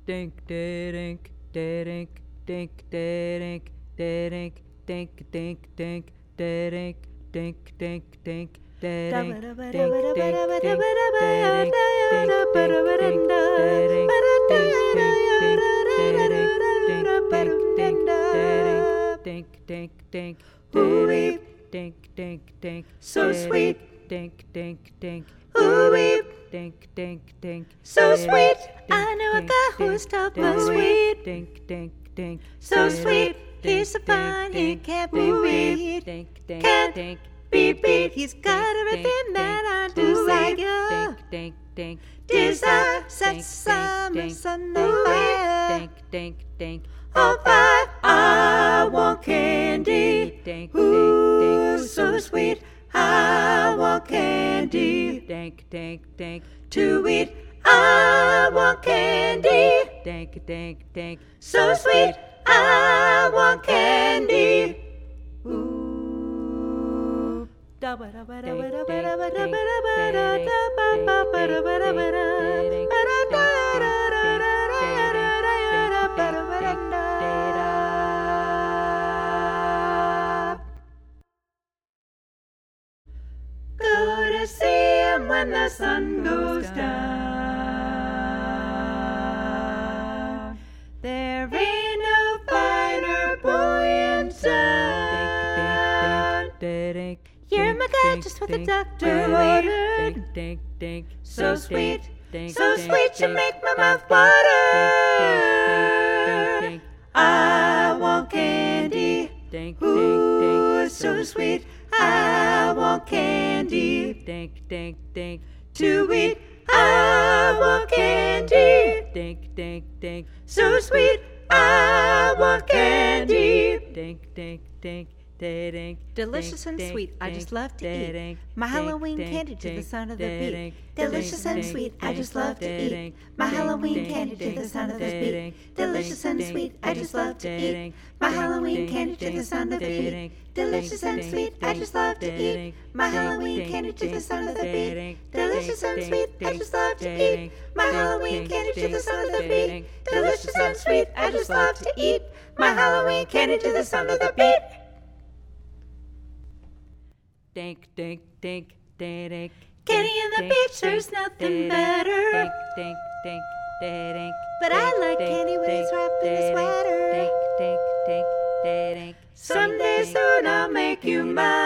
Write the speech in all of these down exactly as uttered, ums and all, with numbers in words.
dink, dink, dink, dink, dink, dink, dink, dink, dink, dink, dink, dink, dink, so sweet, dink, dink, dink, ooh-wee, dink, dink, dink, so sweet. I know a guy who's tough but sweet, dink, dink, dink, so sweet. He's so fine, he can't be beat, dink, dink, can't dink, be beat. He's got everything that I desire. dink, dink, Desire sets summer sun on fire, dink, dink, dink, on fire. I want candy, dink, ooh, so sweet. I want candy dink, dink, dink, to eat. I want candy dink, dink, dink, so sweet. I want candy. Ooh. Go to see him when the sun goes down. There ain't no finer boy in town. You're my guy, just what the doctor ordered. So sweet, so sweet, you make my mouth water. I want candy, ooh, so sweet. I want candy dink, dink, dink, to eat. I want candy dink, dink, dink, so sweet. I want candy. dink, dink, dink, dink, Delicious and sweet, I just love to eat my Halloween candy to the sound of the beat. Delicious and sweet, I just love to eat my Halloween candy to the sound of the beat. Delicious and sweet, I just love to eat my Halloween candy to the sound of the beat. Delicious and sweet, I just love to eat my Halloween candy to the sound of the beat. Delicious and sweet, I just love to eat my Halloween candy to the sound of the beat. Delicious and sweet, I just love to eat my Halloween candy to the sound of the beat. dink, dink, dink, dink. Candy in the beach, there's nothing better. Dink, dink, dink, dink. But I like candy when it's wrapped in a sweater. Dink, dink, dink, dink. Someday soon I'll make you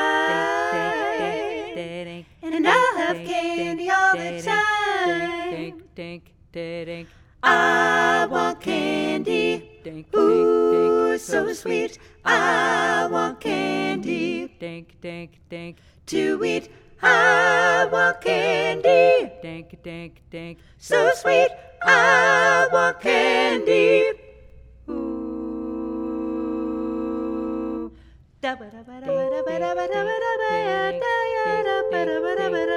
mine, and I'll have candy all the time. Dink, dink, dink. I want candy, ooh, so sweet. I want candy Dink, dink, dink, to eat. I want candy dink, dink, dink. so sweet. I want candy. Ooh.